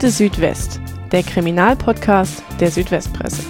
Akte Südwest, der Kriminalpodcast der Südwestpresse.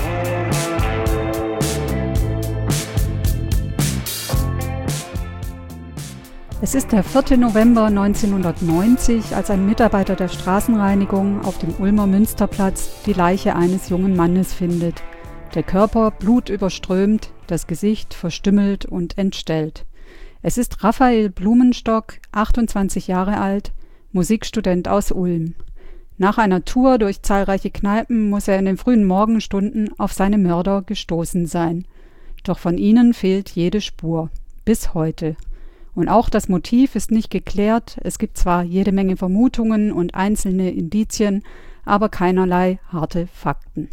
Es ist der 4. November 1990, als ein Mitarbeiter der Straßenreinigung auf dem Ulmer Münsterplatz die Leiche eines jungen Mannes findet. Der Körper blutüberströmt, das Gesicht verstümmelt und entstellt. Es ist Raphael Blumenstock, 28 Jahre alt, Musikstudent aus Ulm. Nach einer Tour durch zahlreiche Kneipen muss er in den frühen Morgenstunden auf seine Mörder gestoßen sein. Doch von ihnen fehlt jede Spur. Bis heute. Und auch das Motiv ist nicht geklärt. Es gibt zwar jede Menge Vermutungen und einzelne Indizien, aber keinerlei harte Fakten.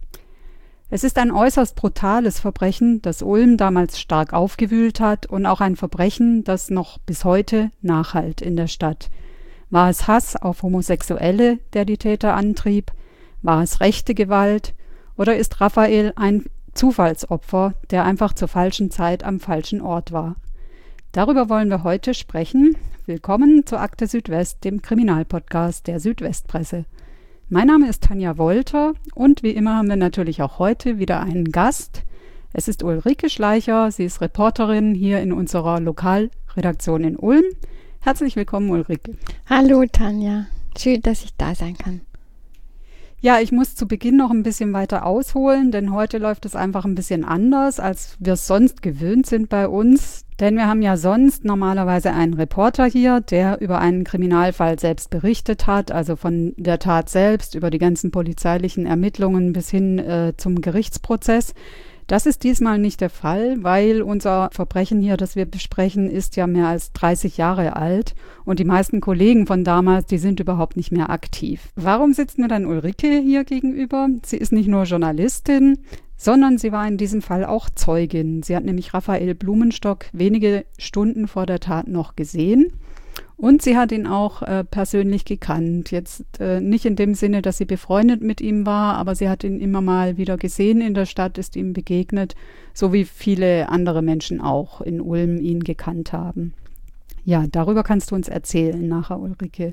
Es ist ein äußerst brutales Verbrechen, das Ulm damals stark aufgewühlt hat, und auch ein Verbrechen, das noch bis heute nachhallt in der Stadt. War es Hass auf Homosexuelle, der die Täter antrieb? War es rechte Gewalt? Oder ist Raphael ein Zufallsopfer, der einfach zur falschen Zeit am falschen Ort war? Darüber wollen wir heute sprechen. Willkommen zur Akte Südwest, dem Kriminalpodcast der Südwestpresse. Mein Name ist Tanja Wolter und wie immer haben wir natürlich auch heute wieder einen Gast. Es ist Ulrike Schleicher, sie ist Reporterin hier in unserer Lokalredaktion in Ulm. Herzlich willkommen, Ulrike. Hallo Tanja, schön, dass ich da sein kann. Ja, ich muss zu Beginn noch ein bisschen weiter ausholen, denn heute läuft es einfach ein bisschen anders, als wir es sonst gewöhnt sind bei uns. Denn wir haben ja sonst normalerweise einen Reporter hier, der über einen Kriminalfall selbst berichtet hat, also von der Tat selbst, über die ganzen polizeilichen Ermittlungen bis hin zum Gerichtsprozess. Das ist diesmal nicht der Fall, weil unser Verbrechen hier, das wir besprechen, ist ja mehr als 30 Jahre alt und die meisten Kollegen von damals, die sind überhaupt nicht mehr aktiv. Warum sitzt mir dann Ulrike hier gegenüber? Sie ist nicht nur Journalistin, sondern sie war in diesem Fall auch Zeugin. Sie hat nämlich Raphael Blumenstock wenige Stunden vor der Tat noch gesehen. Und sie hat ihn auch persönlich gekannt. Jetzt nicht in dem Sinne, dass sie befreundet mit ihm war, aber sie hat ihn immer mal wieder gesehen in der Stadt, ist ihm begegnet, so wie viele andere Menschen auch in Ulm ihn gekannt haben. Ja, darüber kannst du uns erzählen nachher, Ulrike.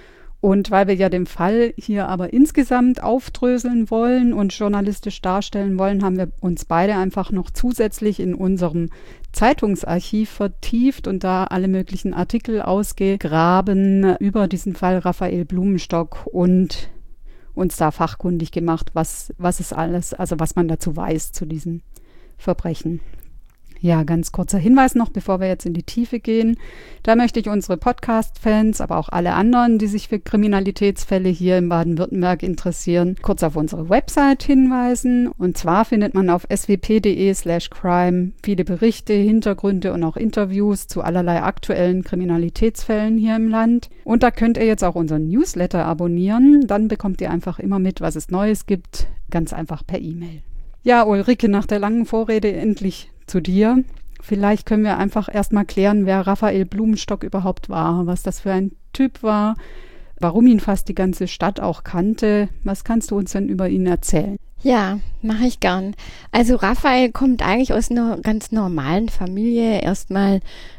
Und weil wir ja den Fall hier aber insgesamt aufdröseln wollen und journalistisch darstellen wollen, haben wir uns beide einfach noch zusätzlich in unserem Zeitungsarchiv vertieft und da alle möglichen Artikel ausgegraben über diesen Fall Raphael Blumenstock und uns da fachkundig gemacht, was es alles, also was man dazu weiß zu diesem Verbrechen. Ja, ganz kurzer Hinweis noch, bevor wir jetzt in die Tiefe gehen. Da möchte ich unsere Podcast-Fans, aber auch alle anderen, die sich für Kriminalitätsfälle hier in Baden-Württemberg interessieren, kurz auf unsere Website hinweisen. Und zwar findet man auf swp.de/crime viele Berichte, Hintergründe und auch Interviews zu allerlei aktuellen Kriminalitätsfällen hier im Land. Und da könnt ihr jetzt auch unseren Newsletter abonnieren. Dann bekommt ihr einfach immer mit, was es Neues gibt, ganz einfach per E-Mail. Ja, Ulrike, nach der langen Vorrede endlich zu dir. Vielleicht können wir einfach erstmal klären, wer Raphael Blumenstock überhaupt war, was das für ein Typ war, warum ihn fast die ganze Stadt auch kannte. Was kannst du uns denn über ihn erzählen? Ja, mache ich gern. Also Raphael kommt eigentlich aus einer ganz normalen Familie. Erstmal,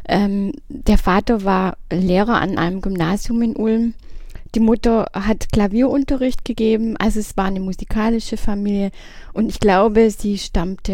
der Vater war Lehrer an einem Gymnasium in Ulm. Die Mutter hat Klavierunterricht gegeben, also es war eine musikalische Familie und ich glaube, sie stammt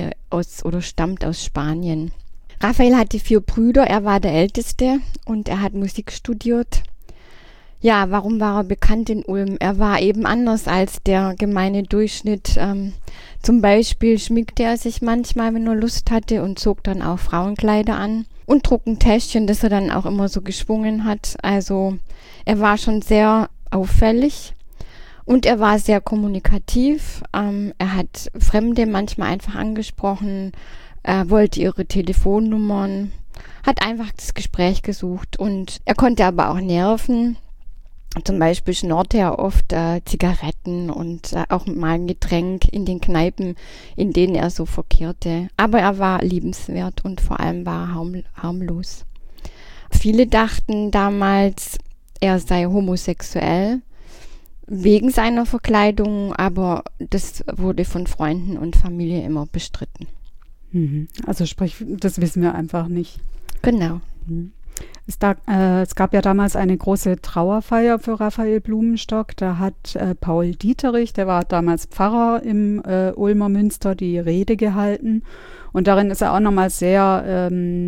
aus Spanien. Raphael hatte 4 Brüder, er war der Älteste und er hat Musik studiert. Ja, warum war er bekannt in Ulm? Er war eben anders als der gemeine Durchschnitt. Zum Beispiel schminkte er sich manchmal, wenn er Lust hatte und zog dann auch Frauenkleider an. Und trug ein Täschchen, das er dann auch immer so geschwungen hat. Also er war schon sehr auffällig und er war sehr kommunikativ. Er hat Fremde manchmal einfach angesprochen, wollte ihre Telefonnummern, hat einfach das Gespräch gesucht und er konnte aber auch nerven. Zum Beispiel schnorrte er oft Zigaretten und auch mal ein Getränk in den Kneipen, in denen er so verkehrte. Aber er war liebenswert und vor allem war er harmlos. Viele dachten damals, er sei homosexuell wegen seiner Verkleidung, aber das wurde von Freunden und Familie immer bestritten. Also sprich, das wissen wir einfach nicht. Genau. Es gab ja damals eine große Trauerfeier für Raphael Blumenstock. Da hat Paul Dieterich, der war damals Pfarrer im Ulmer Münster, die Rede gehalten. Und darin ist er auch nochmal sehr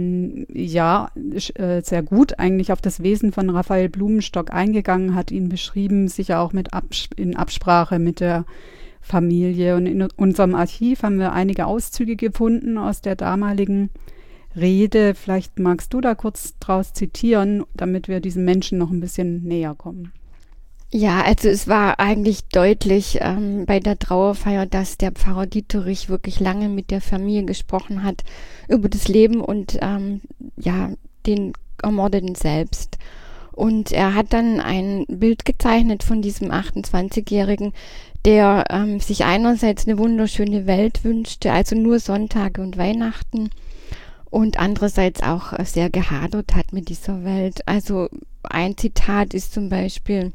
gut eigentlich auf das Wesen von Raphael Blumenstock eingegangen, hat ihn beschrieben, sicher auch in Absprache mit der Familie. Und in unserem Archiv haben wir einige Auszüge gefunden aus der damaligen Rede. Vielleicht magst du da kurz draus zitieren, damit wir diesen Menschen noch ein bisschen näher kommen. Ja, also es war eigentlich deutlich bei der Trauerfeier, dass der Pfarrer Dieterich wirklich lange mit der Familie gesprochen hat über das Leben und den Ermordeten selbst. Und er hat dann ein Bild gezeichnet von diesem 28-Jährigen, der sich einerseits eine wunderschöne Welt wünschte, also nur Sonntage und Weihnachten, und andererseits auch sehr gehadert hat mit dieser Welt. Also ein Zitat ist zum Beispiel: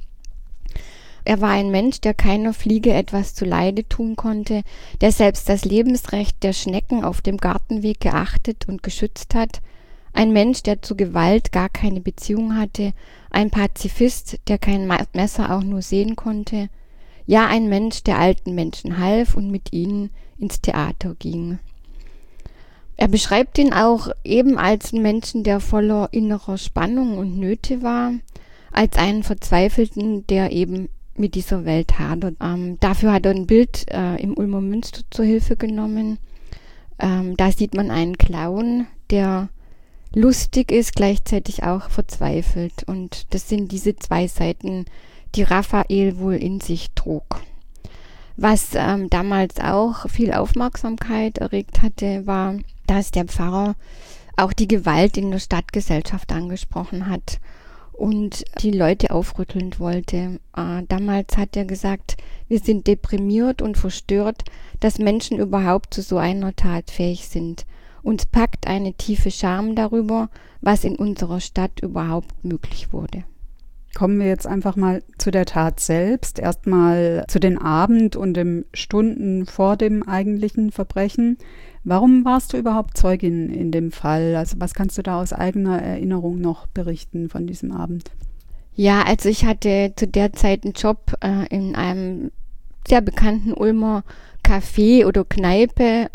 Er war ein Mensch, der keiner Fliege etwas zuleide tun konnte, der selbst das Lebensrecht der Schnecken auf dem Gartenweg geachtet und geschützt hat, ein Mensch, der zu Gewalt gar keine Beziehung hatte, ein Pazifist, der kein Messer auch nur sehen konnte, ja ein Mensch, der alten Menschen half und mit ihnen ins Theater ging. Er beschreibt ihn auch eben als einen Menschen, der voller innerer Spannung und Nöte war, als einen Verzweifelten, der eben mit dieser Welt hadert. Dafür hat er ein Bild im Ulmer Münster zur Hilfe genommen. Da sieht man einen Clown, der lustig ist, gleichzeitig auch verzweifelt. Und das sind diese zwei Seiten, die Raphael wohl in sich trug. Was damals auch viel Aufmerksamkeit erregt hatte, war, dass der Pfarrer auch die Gewalt in der Stadtgesellschaft angesprochen hat und die Leute aufrütteln wollte. Damals hat er gesagt, wir sind deprimiert und verstört, dass Menschen überhaupt zu so einer Tat fähig sind. Uns packt eine tiefe Scham darüber, was in unserer Stadt überhaupt möglich wurde. Kommen wir jetzt einfach mal zu der Tat selbst. Erstmal zu den Abend und den Stunden vor dem eigentlichen Verbrechen. Warum warst du überhaupt Zeugin in dem Fall? Also was kannst du da aus eigener Erinnerung noch berichten von diesem Abend? Ja, also ich hatte zu der Zeit einen Job in einem sehr bekannten Ulmer Café oder Kneipe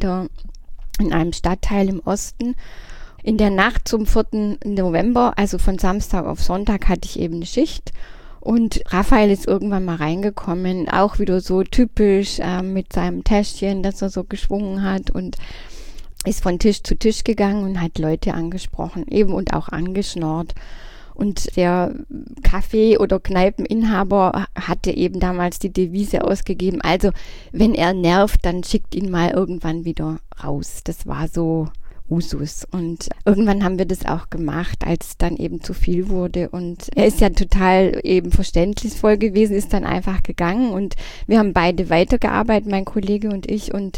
in einem Stadtteil im Osten. In der Nacht zum 4. November, also von Samstag auf Sonntag, hatte ich eben eine Schicht. Und Raphael ist irgendwann mal reingekommen, auch wieder so typisch mit seinem Täschchen, das er so geschwungen hat, und ist von Tisch zu Tisch gegangen und hat Leute angesprochen, eben, und auch angeschnarrt. Und der Café- oder Kneipeninhaber hatte eben damals die Devise ausgegeben, also wenn er nervt, dann schickt ihn mal irgendwann wieder raus. Das war so Usus. Und irgendwann haben wir das auch gemacht, als es dann eben zu viel wurde. Und er ist ja total eben verständnisvoll gewesen, ist dann einfach gegangen. Und wir haben beide weitergearbeitet, mein Kollege und ich. Und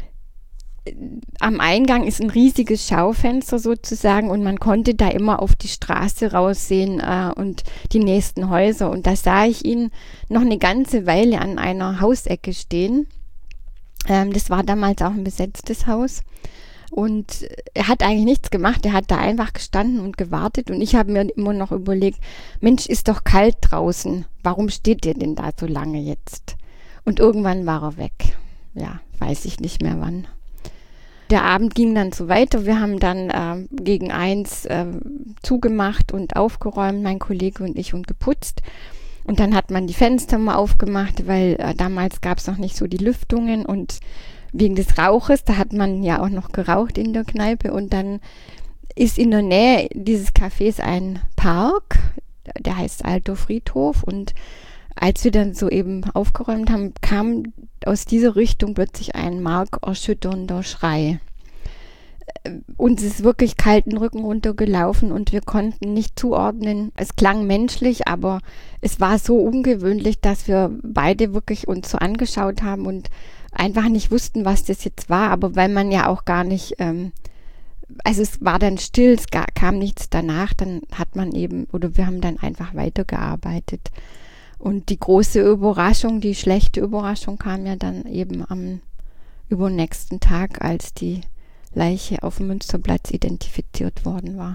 am Eingang ist ein riesiges Schaufenster sozusagen. Und man konnte da immer auf die Straße raussehen und die nächsten Häuser. Und da sah ich ihn noch eine ganze Weile an einer Hausecke stehen. Das war damals auch ein besetztes Haus. Und er hat eigentlich nichts gemacht, er hat da einfach gestanden und gewartet, und ich habe mir immer noch überlegt, Mensch, ist doch kalt draußen, warum steht ihr denn da so lange jetzt? Und irgendwann war er weg, ja, weiß ich nicht mehr wann. Der Abend ging dann so weiter, wir haben dann gegen 1 zugemacht und aufgeräumt, mein Kollege und ich, und geputzt. Und dann hat man die Fenster mal aufgemacht, weil damals gab es noch nicht so die Lüftungen, und wegen des Rauches, da hat man ja auch noch geraucht in der Kneipe, und dann ist in der Nähe dieses Cafés ein Park, der heißt Alter Friedhof, und als wir dann so eben aufgeräumt haben, kam aus dieser Richtung plötzlich ein markerschütternder Schrei. Uns ist wirklich kalten Rücken runtergelaufen und wir konnten nicht zuordnen. Es klang menschlich, aber es war so ungewöhnlich, dass wir beide wirklich uns so angeschaut haben und einfach nicht wussten, was das jetzt war, aber weil man ja auch gar nicht, also es war dann still, es kam nichts danach, dann hat man eben, oder wir haben dann einfach weitergearbeitet. Und die große Überraschung, die schlechte Überraschung kam ja dann eben am übernächsten Tag, als die Leiche auf dem Münsterplatz identifiziert worden war.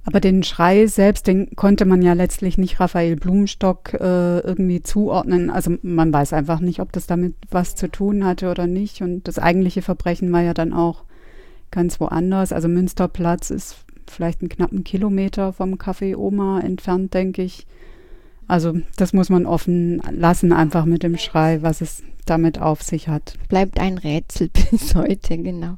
Aber den Schrei selbst, den konnte man ja letztlich nicht Raphael Blumenstock irgendwie zuordnen. Also man weiß einfach nicht, ob das damit was zu tun hatte oder nicht. Und das eigentliche Verbrechen war ja dann auch ganz woanders. Also Münsterplatz ist vielleicht einen knappen Kilometer vom Café Oma entfernt, denke ich. Also das muss man offen lassen, einfach mit dem Schrei, was es damit auf sich hat. Bleibt ein Rätsel bis heute, genau.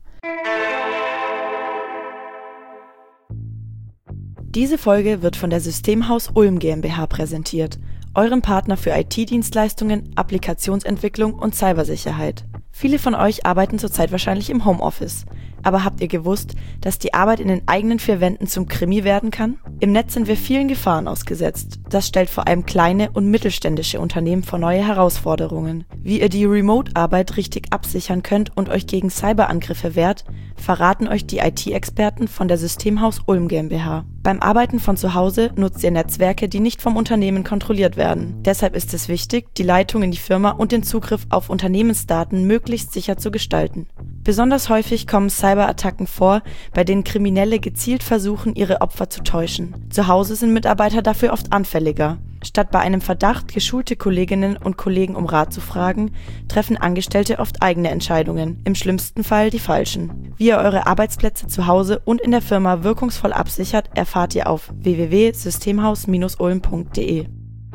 Diese Folge wird von der Systemhaus Ulm GmbH präsentiert, eurem Partner für IT-Dienstleistungen, Applikationsentwicklung und Cybersicherheit. Viele von euch arbeiten zurzeit wahrscheinlich im Homeoffice. Aber habt ihr gewusst, dass die Arbeit in den eigenen vier Wänden zum Krimi werden kann? Im Netz sind wir vielen Gefahren ausgesetzt. Das stellt vor allem kleine und mittelständische Unternehmen vor neue Herausforderungen. Wie ihr die Remote-Arbeit richtig absichern könnt und euch gegen Cyberangriffe wehrt, verraten euch die IT-Experten von der Systemhaus Ulm GmbH. Beim Arbeiten von zu Hause nutzt ihr Netzwerke, die nicht vom Unternehmen kontrolliert werden. Deshalb ist es wichtig, die Leitung in die Firma und den Zugriff auf Unternehmensdaten möglichst sicher zu gestalten. Besonders häufig kommen Cyberattacken vor, bei denen Kriminelle gezielt versuchen, ihre Opfer zu täuschen. Zu Hause sind Mitarbeiter dafür oft anfälliger. Statt bei einem Verdacht geschulte Kolleginnen und Kollegen um Rat zu fragen, treffen Angestellte oft eigene Entscheidungen, im schlimmsten Fall die falschen. Wie ihr eure Arbeitsplätze zu Hause und in der Firma wirkungsvoll absichert, erfahrt ihr auf www.systemhaus-ulm.de.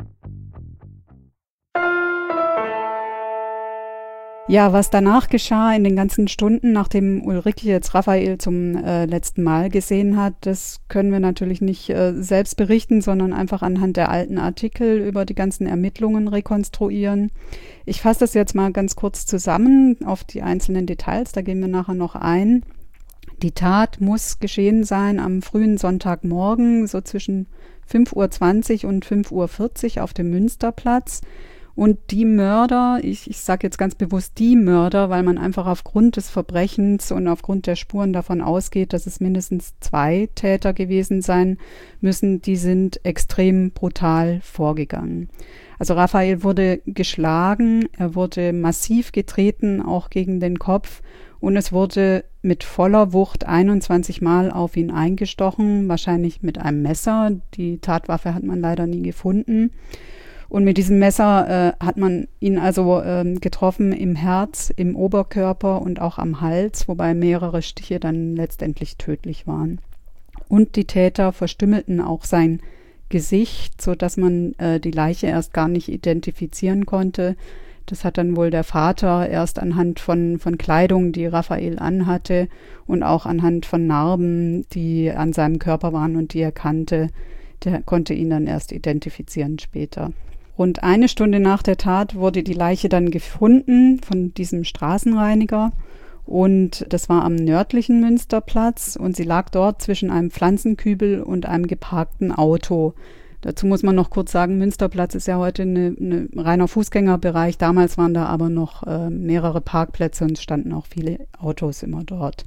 Ja, was danach geschah in den ganzen Stunden, nachdem Ulrike jetzt Raphael zum letzten Mal gesehen hat, das können wir natürlich nicht selbst berichten, sondern einfach anhand der alten Artikel über die ganzen Ermittlungen rekonstruieren. Ich fasse das jetzt mal ganz kurz zusammen auf die einzelnen Details, da gehen wir nachher noch ein. Die Tat muss geschehen sein am frühen Sonntagmorgen, so zwischen 5:20 Uhr und 5:40 Uhr auf dem Münsterplatz. Und die Mörder, ich sage jetzt ganz bewusst die Mörder, weil man einfach aufgrund des Verbrechens und aufgrund der Spuren davon ausgeht, dass es mindestens 2 Täter gewesen sein müssen, die sind extrem brutal vorgegangen. Also Raphael wurde geschlagen, er wurde massiv getreten, auch gegen den Kopf, und es wurde mit voller Wucht 21 Mal auf ihn eingestochen, wahrscheinlich mit einem Messer. Die Tatwaffe hat man leider nie gefunden. Und mit diesem Messer hat man ihn also getroffen im Herz, im Oberkörper und auch am Hals, wobei mehrere Stiche dann letztendlich tödlich waren. Und die Täter verstümmelten auch sein Gesicht, sodass man die Leiche erst gar nicht identifizieren konnte. Das hat dann wohl der Vater erst anhand von Kleidung, die Raphael anhatte, und auch anhand von Narben, die an seinem Körper waren und die er kannte, der konnte ihn dann erst identifizieren später. Rund eine Stunde nach der Tat wurde die Leiche dann gefunden von diesem Straßenreiniger, und das war am nördlichen Münsterplatz, und sie lag dort zwischen einem Pflanzenkübel und einem geparkten Auto. Dazu muss man noch kurz sagen, Münsterplatz ist ja heute ein reiner Fußgängerbereich, damals waren da aber noch mehrere Parkplätze und es standen auch viele Autos immer dort.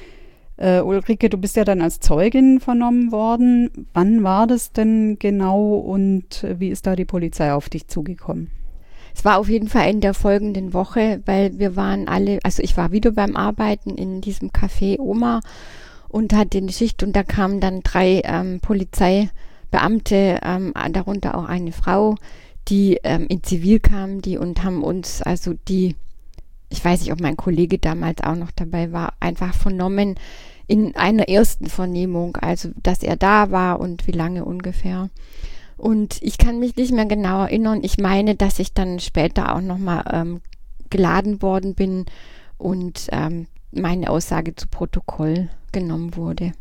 Ulrike, du bist ja dann als Zeugin vernommen worden. Wann war das denn genau und wie ist da die Polizei auf dich zugekommen? Es war auf jeden Fall in der folgenden Woche, weil wir waren alle, also ich war wieder beim Arbeiten in diesem Café Oma und hatte eine Schicht, und da kamen dann 3 Polizeibeamte, darunter auch eine Frau, die in Zivil kamen, und haben uns, also ich weiß nicht, ob mein Kollege damals auch noch dabei war, einfach vernommen in einer ersten Vernehmung, also dass er da war und wie lange ungefähr. Und ich kann mich nicht mehr genau erinnern. Ich meine, dass ich dann später auch nochmal geladen worden bin und meine Aussage zu Protokoll genommen wurde.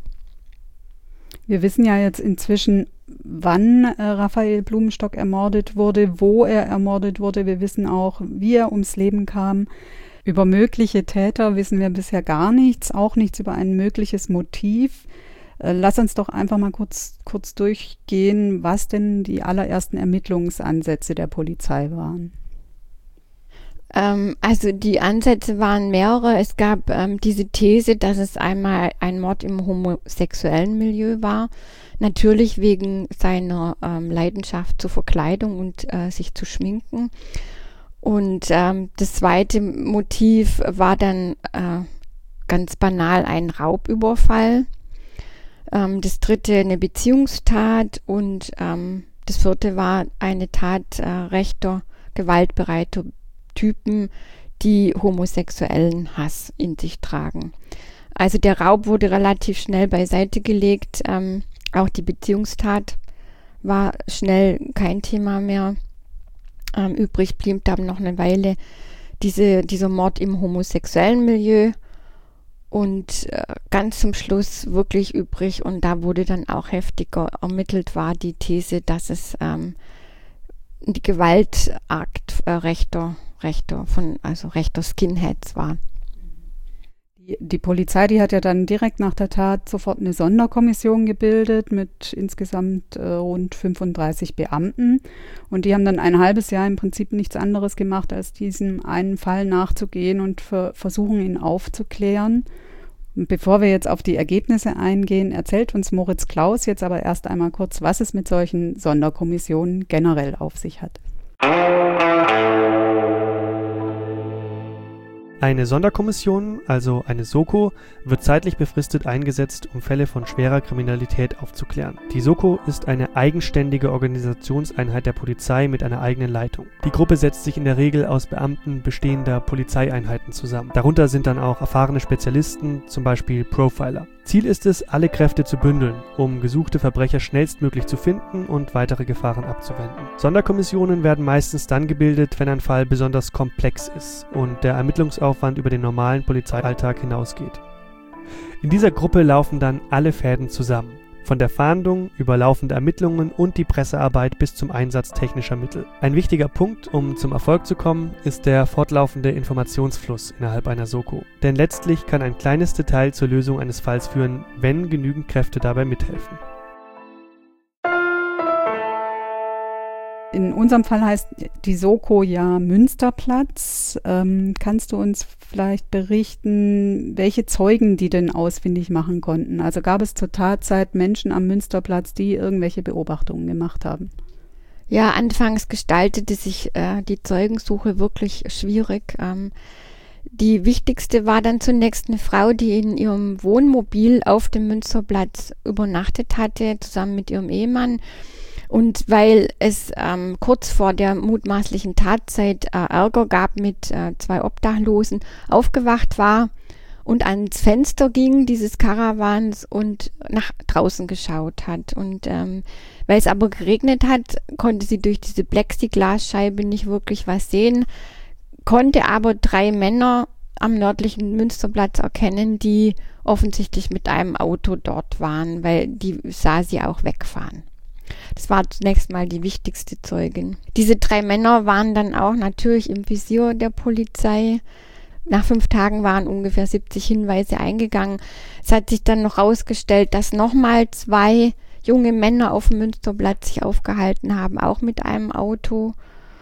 Wir wissen ja jetzt inzwischen, wann Raphael Blumenstock ermordet wurde, wo er ermordet wurde. Wir wissen auch, wie er ums Leben kam. Über mögliche Täter wissen wir bisher gar nichts, auch nichts über ein mögliches Motiv. Lass uns doch einfach mal kurz durchgehen, was denn die allerersten Ermittlungsansätze der Polizei waren. Also die Ansätze waren mehrere. Es gab diese These, dass es einmal ein Mord im homosexuellen Milieu war. Natürlich wegen seiner Leidenschaft zur Verkleidung und sich zu schminken. Und das zweite Motiv war dann ganz banal ein Raubüberfall. Das dritte eine Beziehungstat und das vierte war eine Tat rechter, gewaltbereiter Typen, die homosexuellen Hass in sich tragen. Also der Raub wurde relativ schnell beiseite gelegt. Auch die Beziehungstat war schnell kein Thema mehr. Übrig blieb dann noch eine Weile dieser Mord im homosexuellen Milieu. Und ganz zum Schluss wirklich übrig, und da wurde dann auch heftiger ermittelt, war die These, dass es die Gewaltakt rechter Skinheads war. Die Polizei, die hat ja dann direkt nach der Tat sofort eine Sonderkommission gebildet mit insgesamt rund 35 Beamten. Und die haben dann ein halbes Jahr im Prinzip nichts anderes gemacht, als diesem einen Fall nachzugehen und versuchen, ihn aufzuklären. Und bevor wir jetzt auf die Ergebnisse eingehen, erzählt uns Moritz Klaus jetzt aber erst einmal kurz, was es mit solchen Sonderkommissionen generell auf sich hat. Eine Sonderkommission, also eine Soko, wird zeitlich befristet eingesetzt, um Fälle von schwerer Kriminalität aufzuklären. Die Soko ist eine eigenständige Organisationseinheit der Polizei mit einer eigenen Leitung. Die Gruppe setzt sich in der Regel aus Beamten bestehender Polizeieinheiten zusammen. Darunter sind dann auch erfahrene Spezialisten, zum Beispiel Profiler. Ziel ist es, alle Kräfte zu bündeln, um gesuchte Verbrecher schnellstmöglich zu finden und weitere Gefahren abzuwenden. Sonderkommissionen werden meistens dann gebildet, wenn ein Fall besonders komplex ist und der Ermittlungsaufwand über den normalen Polizeialltag hinausgeht. In dieser Gruppe laufen dann alle Fäden zusammen. Von der Fahndung über laufende Ermittlungen und die Pressearbeit bis zum Einsatz technischer Mittel. Ein wichtiger Punkt, um zum Erfolg zu kommen, ist der fortlaufende Informationsfluss innerhalb einer Soko. Denn letztlich kann ein kleines Detail zur Lösung eines Falls führen, wenn genügend Kräfte dabei mithelfen. In unserem Fall heißt die Soko ja Münsterplatz. Kannst du uns vielleicht berichten, welche Zeugen die denn ausfindig machen konnten? Also gab es zur Tatzeit Menschen am Münsterplatz, die irgendwelche Beobachtungen gemacht haben? Ja, anfangs gestaltete sich die Zeugensuche wirklich schwierig. Die wichtigste war dann zunächst eine Frau, die in ihrem Wohnmobil auf dem Münsterplatz übernachtet hatte, zusammen mit ihrem Ehemann. Und weil es kurz vor der mutmaßlichen Tatzeit Ärger gab mit zwei Obdachlosen, aufgewacht war und ans Fenster ging dieses Karawans und nach draußen geschaut hat. Und weil es aber geregnet hat, konnte sie durch diese Plexiglasscheibe nicht wirklich was sehen, konnte aber 3 Männer am nördlichen Münsterplatz erkennen, die offensichtlich mit einem Auto dort waren, weil die sah sie auch wegfahren. Das war zunächst mal die wichtigste Zeugin. Diese 3 Männer waren dann auch natürlich im Visier der Polizei. Nach 5 Tagen waren ungefähr 70 Hinweise eingegangen. Es hat sich dann noch herausgestellt, dass nochmal 2 junge Männer auf dem Münsterplatz sich aufgehalten haben, auch mit einem Auto,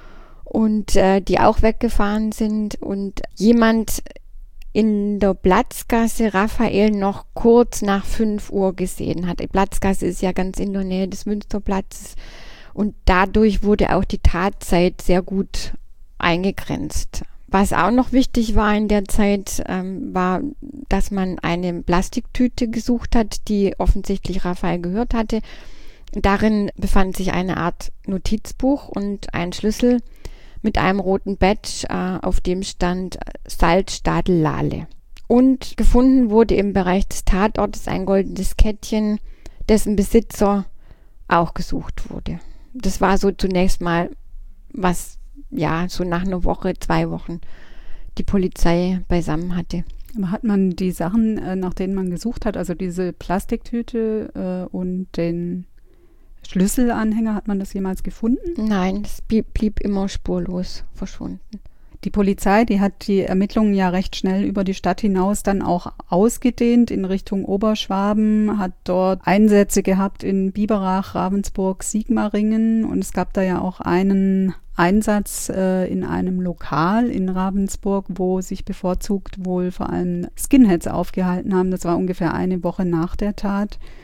und die auch weggefahren sind. Und jemand in der Platzgasse Raphael noch kurz nach 5 Uhr gesehen hat. Die Platzgasse ist ja ganz in der Nähe des Münsterplatzes und dadurch wurde auch die Tatzeit sehr gut eingegrenzt. Was auch noch wichtig war in der Zeit, war, dass man eine Plastiktüte gesucht hat, die offensichtlich Raphael gehört hatte. Darin befand sich eine Art Notizbuch und ein Schlüssel mit einem roten Badge, auf dem stand Salzstadel Lale. Und gefunden wurde im Bereich des Tatortes ein goldenes Kettchen, dessen Besitzer auch gesucht wurde. Das war so zunächst mal, was ja so nach einer Woche, 2 Wochen die Polizei beisammen hatte. Aber hat man die Sachen, nach denen man gesucht hat, also diese Plastiktüte und den Schlüsselanhänger, hat man das jemals gefunden? Nein, es blieb immer spurlos verschwunden. Die Polizei, die hat die Ermittlungen ja recht schnell über die Stadt hinaus dann auch ausgedehnt in Richtung Oberschwaben, hat dort Einsätze gehabt in Biberach, Ravensburg, Sigmaringen, und es gab da ja auch einen Einsatz in einem Lokal in Ravensburg, wo sich bevorzugt wohl vor allem Skinheads aufgehalten haben. Das war ungefähr eine Woche nach der Tat.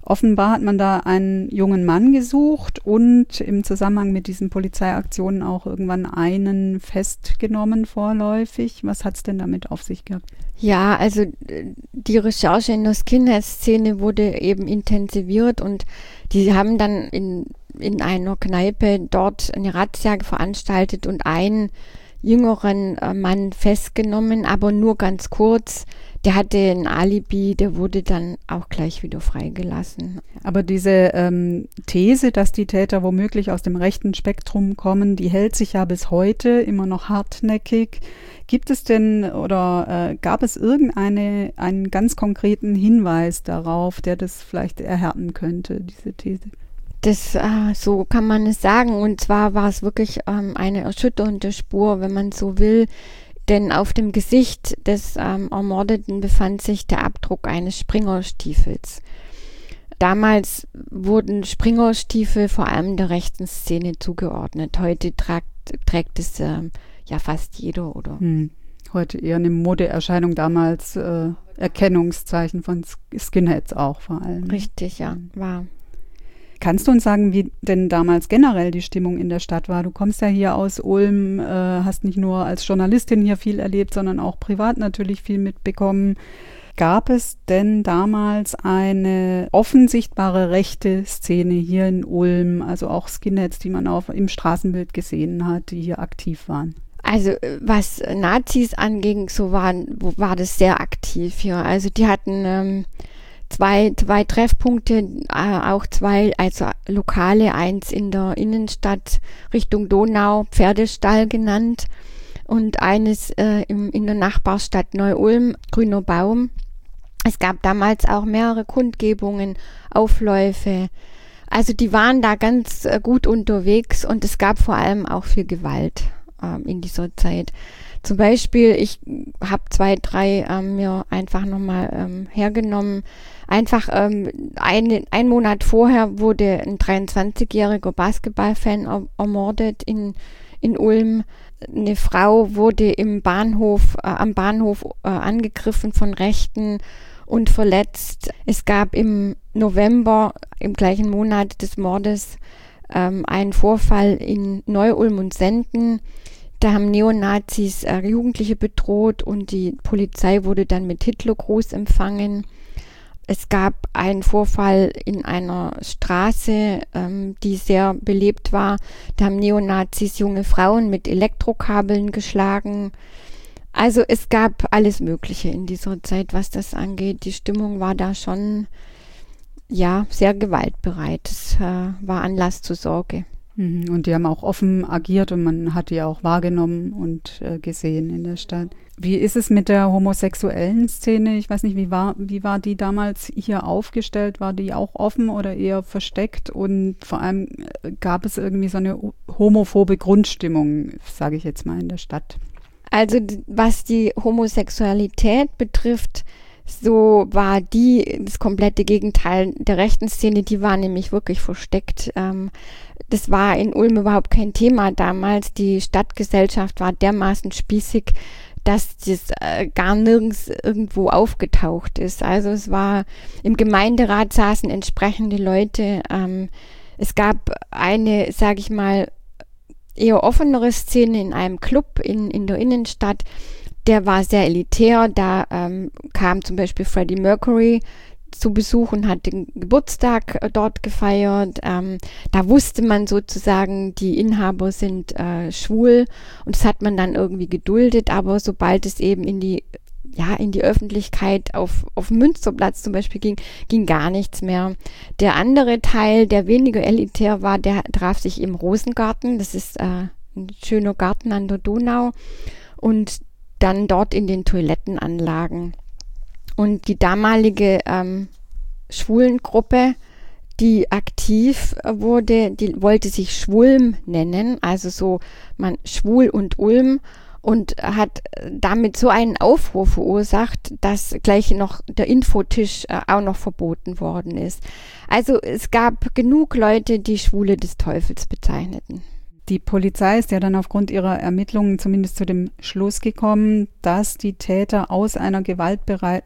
Offenbar hat man da einen jungen Mann gesucht und im Zusammenhang mit diesen Polizeiaktionen auch irgendwann einen festgenommen vorläufig. Was hat es denn damit auf sich gehabt? Ja, also die Recherche in der Skinhead-Szene wurde eben intensiviert und die haben dann in einer Kneipe dort eine Razzia veranstaltet und einen jüngeren Mann festgenommen, aber nur ganz kurz. Der hatte ein Alibi, der wurde dann auch gleich wieder freigelassen. Aber diese These, dass die Täter womöglich aus dem rechten Spektrum kommen, die hält sich ja bis heute immer noch hartnäckig. Gibt es denn oder gab es einen ganz konkreten Hinweis darauf, der das vielleicht erhärten könnte, diese These? So kann man es sagen. Und zwar war es wirklich eine erschütternde Spur, wenn man so will. Denn auf dem Gesicht des Ermordeten befand sich der Abdruck eines Springerstiefels. Damals wurden Springerstiefel vor allem der rechten Szene zugeordnet. Heute trägt es ja fast jeder, oder? Heute eher eine Modeerscheinung, damals Erkennungszeichen von Skinheads auch vor allem. Richtig, ja, war. Kannst du uns sagen, wie denn damals generell die Stimmung in der Stadt war? Du kommst ja hier aus Ulm, hast nicht nur als Journalistin hier viel erlebt, sondern auch privat natürlich viel mitbekommen. Gab es denn damals eine offen sichtbare rechte Szene hier in Ulm, also auch Skinheads, die man auch im Straßenbild gesehen hat, die hier aktiv waren? Also was Nazis anging, so war das sehr aktiv hier. Also die hatten zwei Treffpunkte, auch zwei, also Lokale, eins in der Innenstadt Richtung Donau, Pferdestall genannt, und eines in der Nachbarstadt Neu-Ulm, Grüner Baum. Es gab damals auch mehrere Kundgebungen, Aufläufe. Also die waren da ganz gut unterwegs und es gab vor allem auch viel Gewalt in dieser Zeit. Zum Beispiel, ich habe 2, 3 mir einfach nochmal hergenommen. Einfach ein Monat vorher wurde ein 23-jähriger Basketballfan ermordet in Ulm. Eine Frau wurde am Bahnhof angegriffen von Rechten und verletzt. Es gab im November, im gleichen Monat des Mordes, einen Vorfall in Neu-Ulm und Senden. Da haben Neonazis Jugendliche bedroht und die Polizei wurde dann mit Hitlergruß empfangen. Es gab einen Vorfall in einer Straße, die sehr belebt war. Da haben Neonazis junge Frauen mit Elektrokabeln geschlagen. Also es gab alles Mögliche in dieser Zeit, was das angeht. Die Stimmung war da schon sehr gewaltbereit. Es war Anlass zur Sorge. Und die haben auch offen agiert und man hat die auch wahrgenommen und gesehen in der Stadt. Wie ist es mit der homosexuellen Szene? Ich weiß nicht, wie war die damals hier aufgestellt? War die auch offen oder eher versteckt? Und vor allem gab es irgendwie so eine homophobe Grundstimmung, sage ich jetzt mal, in der Stadt? Also was die Homosexualität betrifft, so war das komplette Gegenteil der rechten Szene, die war nämlich wirklich versteckt. Das war in Ulm überhaupt kein Thema damals. Die Stadtgesellschaft war dermaßen spießig, dass das gar nirgends irgendwo aufgetaucht ist. Also es war, im Gemeinderat saßen entsprechende Leute. Es gab eine, sage ich mal, eher offenere Szene in einem Club in der Innenstadt. Der war sehr elitär. Da kam zum Beispiel Freddie Mercury zu Besuch und hat den Geburtstag dort gefeiert. Da wusste man sozusagen, die Inhaber sind schwul, und das hat man dann irgendwie geduldet. Aber sobald es eben in die Öffentlichkeit auf Münsterplatz zum Beispiel ging gar nichts mehr. Der andere Teil, der weniger elitär war, der traf sich im Rosengarten. Das ist ein schöner Garten an der Donau. Und dann dort in den Toilettenanlagen. Und die damalige Schwulengruppe, die aktiv wurde, die wollte sich Schwulm nennen, also so Schwul und Ulm, und hat damit so einen Aufruhr verursacht, dass gleich noch der Infotisch auch noch verboten worden ist. Also es gab genug Leute, die Schwule des Teufels bezeichneten. Die Polizei ist ja dann aufgrund ihrer Ermittlungen zumindest zu dem Schluss gekommen, dass die Täter aus einer gewaltbereiten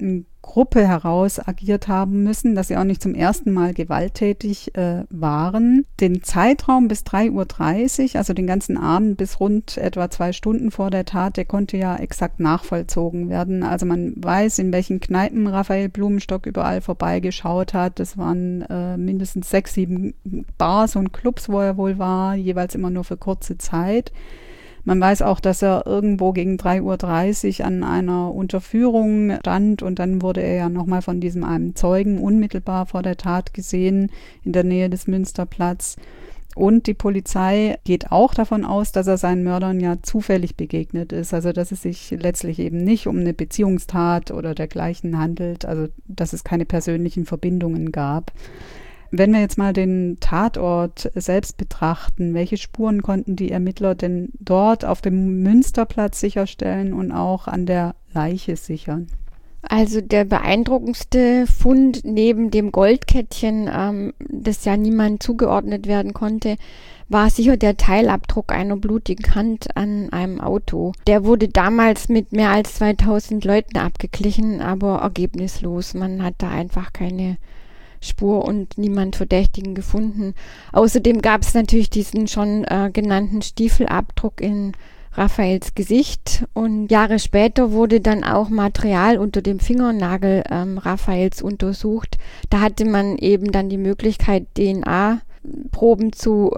Gruppe heraus agiert haben müssen, dass sie auch nicht zum ersten Mal gewalttätig waren. Den Zeitraum bis 3:30 Uhr, also den ganzen Abend bis rund etwa 2 Stunden vor der Tat, der konnte ja exakt nachvollzogen werden. Also man weiß, in welchen Kneipen Raphael Blumenstock überall vorbeigeschaut hat. Das waren mindestens 6, 7 Bars und Clubs, wo er wohl war, jeweils immer nur für kurze Zeit. Man weiß auch, dass er irgendwo gegen 3:30 Uhr an einer Unterführung stand und dann wurde er ja nochmal von diesem einen Zeugen unmittelbar vor der Tat gesehen in der Nähe des Münsterplatz. Und die Polizei geht auch davon aus, dass er seinen Mördern ja zufällig begegnet ist. Also dass es sich letztlich eben nicht um eine Beziehungstat oder dergleichen handelt, also dass es keine persönlichen Verbindungen gab. Wenn wir jetzt mal den Tatort selbst betrachten, welche Spuren konnten die Ermittler denn dort auf dem Münsterplatz sicherstellen und auch an der Leiche sichern? Also der beeindruckendste Fund neben dem Goldkettchen, das ja niemand zugeordnet werden konnte, war sicher der Teilabdruck einer blutigen Hand an einem Auto. Der wurde damals mit mehr als 2000 Leuten abgeglichen, aber ergebnislos. Man hat da einfach keine Spur und niemand Verdächtigen gefunden. Außerdem gab es natürlich diesen schon genannten Stiefelabdruck in Raphaels Gesicht und Jahre später wurde dann auch Material unter dem Fingernagel Raphaels untersucht. Da hatte man eben dann die Möglichkeit, DNA-Proben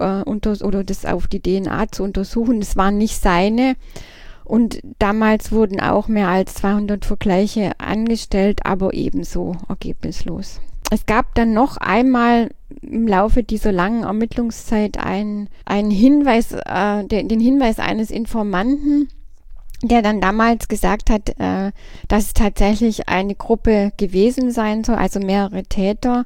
oder das auf die DNA zu untersuchen. Es waren nicht seine. Und damals wurden auch mehr als 200 Vergleiche angestellt, aber ebenso ergebnislos. Es gab dann noch einmal im Laufe dieser langen Ermittlungszeit einen Hinweis, den Hinweis eines Informanten, der dann damals gesagt hat, dass es tatsächlich eine Gruppe gewesen sein soll, also mehrere Täter.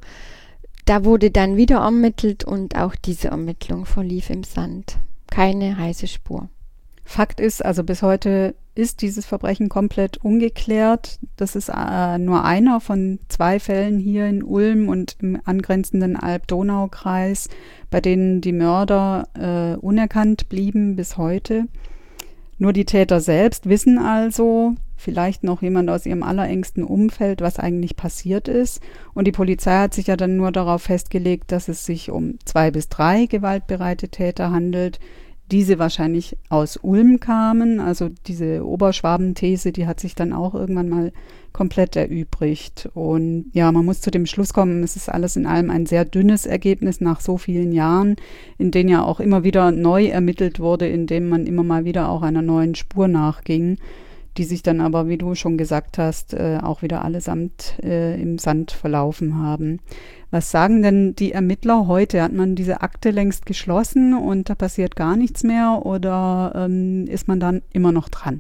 Da wurde dann wieder ermittelt und auch diese Ermittlung verlief im Sand. Keine heiße Spur. Fakt ist, also bis heute ist dieses Verbrechen komplett ungeklärt. Das ist nur einer von 2 Fällen hier in Ulm und im angrenzenden Alb-Donau-Kreis, bei denen die Mörder unerkannt blieben bis heute. Nur die Täter selbst wissen also, vielleicht noch jemand aus ihrem allerengsten Umfeld, was eigentlich passiert ist. Und die Polizei hat sich ja dann nur darauf festgelegt, dass es sich um 2 bis 3 gewaltbereite Täter handelt, diese wahrscheinlich aus Ulm kamen. Also diese Oberschwaben-These, die hat sich dann auch irgendwann mal komplett erübrigt. Und ja, man muss zu dem Schluss kommen, es ist alles in allem ein sehr dünnes Ergebnis nach so vielen Jahren, in denen ja auch immer wieder neu ermittelt wurde, in dem man immer mal wieder auch einer neuen Spur nachging, die sich dann aber, wie du schon gesagt hast, auch wieder allesamt im Sand verlaufen haben. Was sagen denn die Ermittler heute? Hat man diese Akte längst geschlossen und da passiert gar nichts mehr oder ist man dann immer noch dran?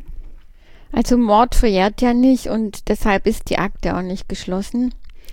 Also Mord verjährt ja nicht und deshalb ist die Akte auch nicht geschlossen.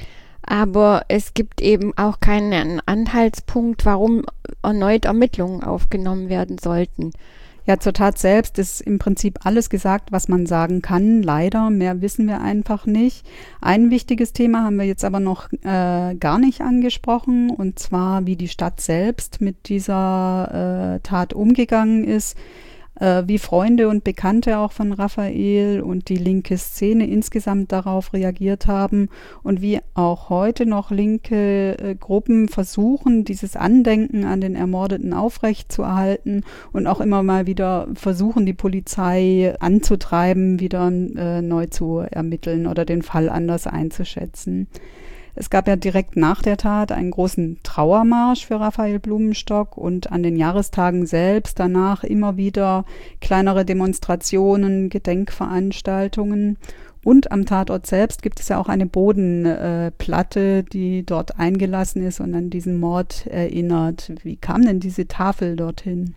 Aber es gibt eben auch keinen Anhaltspunkt, warum erneut Ermittlungen aufgenommen werden sollten. Ja, zur Tat selbst ist im Prinzip alles gesagt, was man sagen kann. Leider, mehr wissen wir einfach nicht. Ein wichtiges Thema haben wir jetzt aber noch gar nicht angesprochen, und zwar, wie die Stadt selbst mit dieser Tat umgegangen ist, wie Freunde und Bekannte auch von Raphael und die linke Szene insgesamt darauf reagiert haben und wie auch heute noch linke Gruppen versuchen, dieses Andenken an den Ermordeten aufrechtzuerhalten und auch immer mal wieder versuchen, die Polizei anzutreiben, wieder neu zu ermitteln oder den Fall anders einzuschätzen. Es gab ja direkt nach der Tat einen großen Trauermarsch für Raphael Blumenstock und an den Jahrestagen selbst danach immer wieder kleinere Demonstrationen, Gedenkveranstaltungen. Und am Tatort selbst gibt es ja auch eine Bodenplatte, die dort eingelassen ist und an diesen Mord erinnert. Wie kam denn diese Tafel dorthin?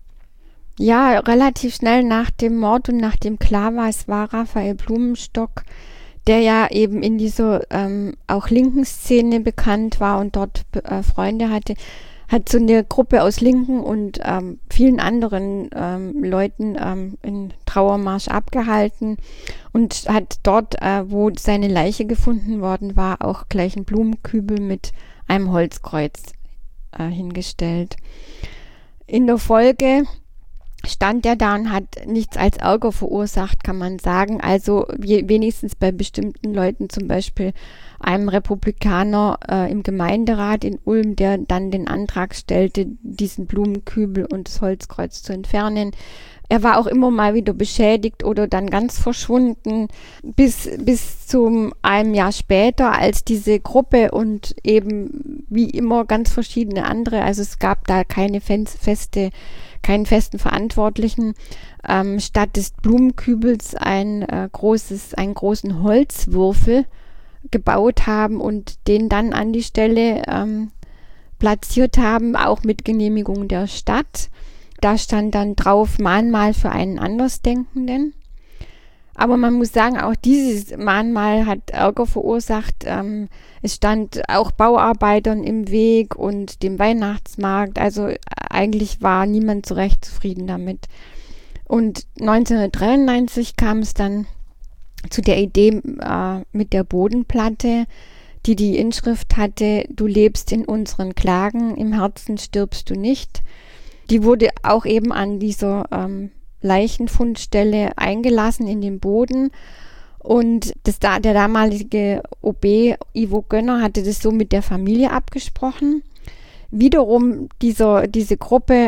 Ja, relativ schnell nach dem Mord und nachdem klar war, es war Raphael Blumenstock, der ja eben in dieser auch linken Szene bekannt war und dort Freunde hatte, hat so eine Gruppe aus Linken und vielen anderen Leuten einen Trauermarsch abgehalten und hat dort, wo seine Leiche gefunden worden war, auch gleich einen Blumenkübel mit einem Holzkreuz hingestellt. In der Folge stand er da und hat nichts als Ärger verursacht, kann man sagen. Also wenigstens bei bestimmten Leuten, zum Beispiel einem Republikaner im Gemeinderat in Ulm, der dann den Antrag stellte, diesen Blumenkübel und das Holzkreuz zu entfernen. Er war auch immer mal wieder beschädigt oder dann ganz verschwunden, bis zum einem Jahr später, als diese Gruppe und eben wie immer ganz verschiedene andere, also es gab da keinen festen Verantwortlichen, statt des Blumenkübels einen großen Holzwürfel gebaut haben und den dann an die Stelle platziert haben, auch mit Genehmigung der Stadt. Da stand dann drauf Mahnmal für einen Andersdenkenden. Aber man muss sagen, auch dieses Mahnmal hat Ärger verursacht. Es stand auch Bauarbeitern im Weg und dem Weihnachtsmarkt. Also eigentlich war niemand so recht zufrieden damit. Und 1993 kam es dann zu der Idee mit der Bodenplatte, die Inschrift hatte: Du lebst in unseren Klagen, im Herzen stirbst du nicht. Die wurde auch eben an dieser Leichenfundstelle eingelassen in den Boden. Und der damalige OB Ivo Gönner hatte das so mit der Familie abgesprochen. Wiederum diese Gruppe,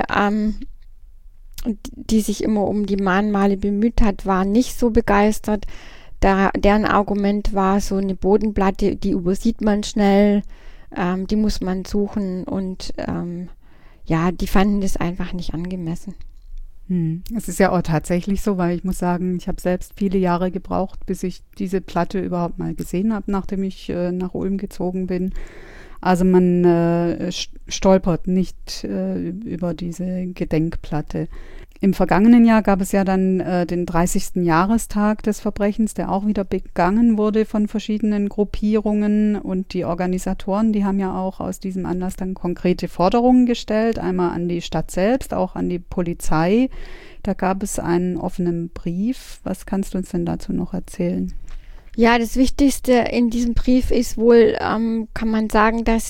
die sich immer um die Mahnmale bemüht hat, war nicht so begeistert. Deren Argument war, so eine Bodenplatte, die übersieht man schnell, die muss man suchen und die fanden das einfach nicht angemessen. Es ist ja auch tatsächlich so, weil ich muss sagen, ich habe selbst viele Jahre gebraucht, bis ich diese Platte überhaupt mal gesehen habe, nachdem ich nach Ulm gezogen bin. Also man stolpert nicht über diese Gedenkplatte. Im vergangenen Jahr gab es ja dann den 30. Jahrestag des Verbrechens, der auch wieder begangen wurde von verschiedenen Gruppierungen. Und die Organisatoren, die haben ja auch aus diesem Anlass dann konkrete Forderungen gestellt. Einmal an die Stadt selbst, auch an die Polizei. Da gab es einen offenen Brief. Was kannst du uns denn dazu noch erzählen? Ja, das Wichtigste in diesem Brief ist wohl, kann man sagen, dass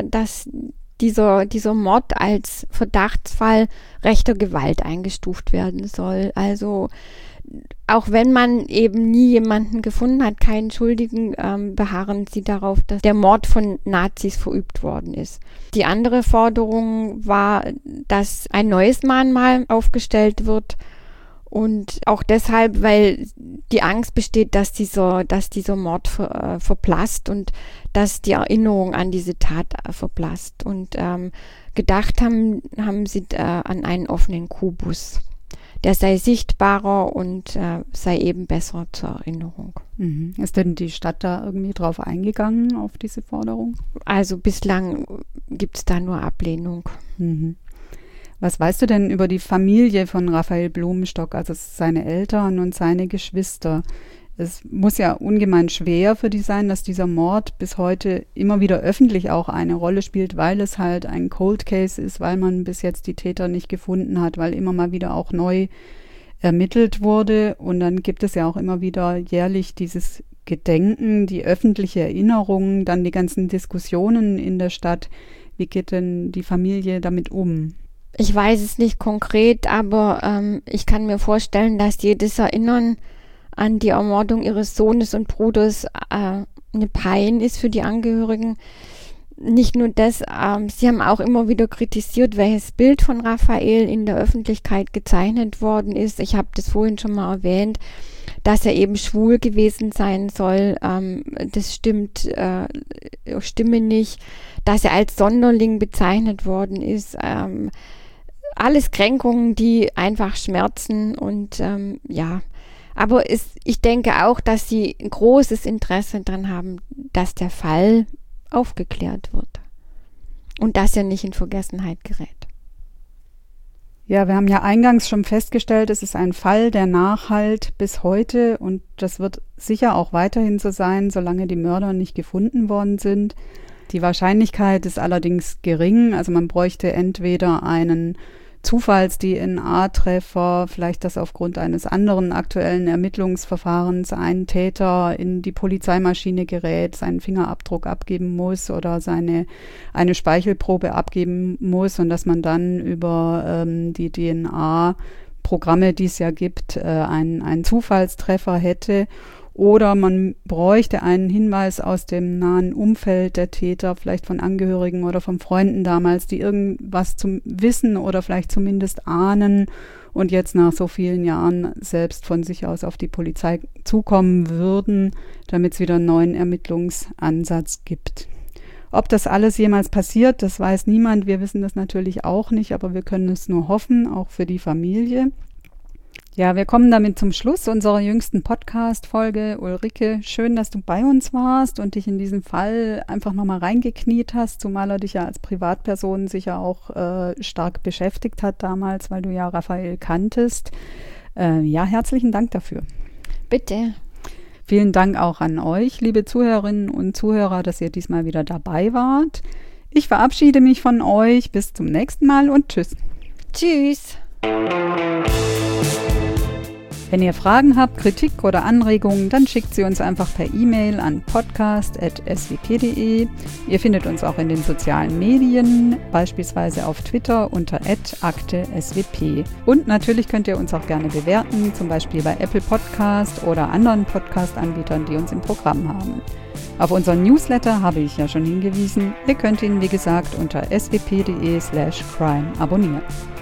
dieser Mord als Verdachtsfall rechter Gewalt eingestuft werden soll. Also auch wenn man eben nie jemanden gefunden hat, keinen Schuldigen, beharren sie darauf, dass der Mord von Nazis verübt worden ist. Die andere Forderung war, dass ein neues Mahnmal aufgestellt wird. Und auch deshalb, weil die Angst besteht, dass dieser Mord verblasst und dass die Erinnerung an diese Tat verblasst. Und gedacht haben sie an einen offenen Kubus. Der sei sichtbarer und sei eben besser zur Erinnerung. Mhm. Ist denn die Stadt da irgendwie drauf eingegangen, auf diese Forderung? Also bislang gibt es da nur Ablehnung. Mhm. Was weißt du denn über die Familie von Raphael Blumenstock, also seine Eltern und seine Geschwister? Es muss ja ungemein schwer für die sein, dass dieser Mord bis heute immer wieder öffentlich auch eine Rolle spielt, weil es halt ein Cold Case ist, weil man bis jetzt die Täter nicht gefunden hat, weil immer mal wieder auch neu ermittelt wurde. Und dann gibt es ja auch immer wieder jährlich dieses Gedenken, die öffentliche Erinnerung, dann die ganzen Diskussionen in der Stadt. Wie geht denn die Familie damit um? Ich weiß es nicht konkret, aber ich kann mir vorstellen, dass jedes Erinnern an die Ermordung ihres Sohnes und Bruders eine Pein ist für die Angehörigen. Nicht nur das, sie haben auch immer wieder kritisiert, welches Bild von Raphael in der Öffentlichkeit gezeichnet worden ist. Ich habe das vorhin schon mal erwähnt, dass er eben schwul gewesen sein soll. Das stimme nicht. Dass er als Sonderling bezeichnet worden ist. Alles Kränkungen, die einfach schmerzen und aber ich denke auch, dass sie ein großes Interesse daran haben, dass der Fall aufgeklärt wird und dass er nicht in Vergessenheit gerät. Ja, wir haben ja eingangs schon festgestellt, es ist ein Fall, der nachhallt bis heute und das wird sicher auch weiterhin so sein, solange die Mörder nicht gefunden worden sind. Die Wahrscheinlichkeit ist allerdings gering, also man bräuchte entweder einen Zufalls-DNA-Treffer, vielleicht dass aufgrund eines anderen aktuellen Ermittlungsverfahrens ein Täter in die Polizeimaschine gerät, seinen Fingerabdruck abgeben muss oder eine Speichelprobe abgeben muss und dass man dann über die DNA Programme, die es ja gibt, einen Zufallstreffer hätte. Oder man bräuchte einen Hinweis aus dem nahen Umfeld der Täter, vielleicht von Angehörigen oder von Freunden damals, die irgendwas zum Wissen oder vielleicht zumindest ahnen und jetzt nach so vielen Jahren selbst von sich aus auf die Polizei zukommen würden, damit es wieder einen neuen Ermittlungsansatz gibt. Ob das alles jemals passiert, das weiß niemand. Wir wissen das natürlich auch nicht, aber wir können es nur hoffen, auch für die Familie. Ja, wir kommen damit zum Schluss unserer jüngsten Podcast-Folge. Ulrike, schön, dass du bei uns warst und dich in diesen Fall einfach nochmal reingekniet hast, zumal er dich ja als Privatperson sicher auch stark beschäftigt hat damals, weil du ja Raphael kanntest. Ja, herzlichen Dank dafür. Bitte. Vielen Dank auch an euch, liebe Zuhörerinnen und Zuhörer, dass ihr diesmal wieder dabei wart. Ich verabschiede mich von euch. Bis zum nächsten Mal und tschüss. Tschüss. Wenn ihr Fragen habt, Kritik oder Anregungen, dann schickt sie uns einfach per E-Mail an podcast@swp.de. Ihr findet uns auch in den sozialen Medien, beispielsweise auf Twitter unter @akte_swp. Und natürlich könnt ihr uns auch gerne bewerten, zum Beispiel bei Apple Podcast oder anderen Podcast-Anbietern, die uns im Programm haben. Auf unseren Newsletter habe ich ja schon hingewiesen. Ihr könnt ihn, wie gesagt, unter swp.de/crime abonnieren.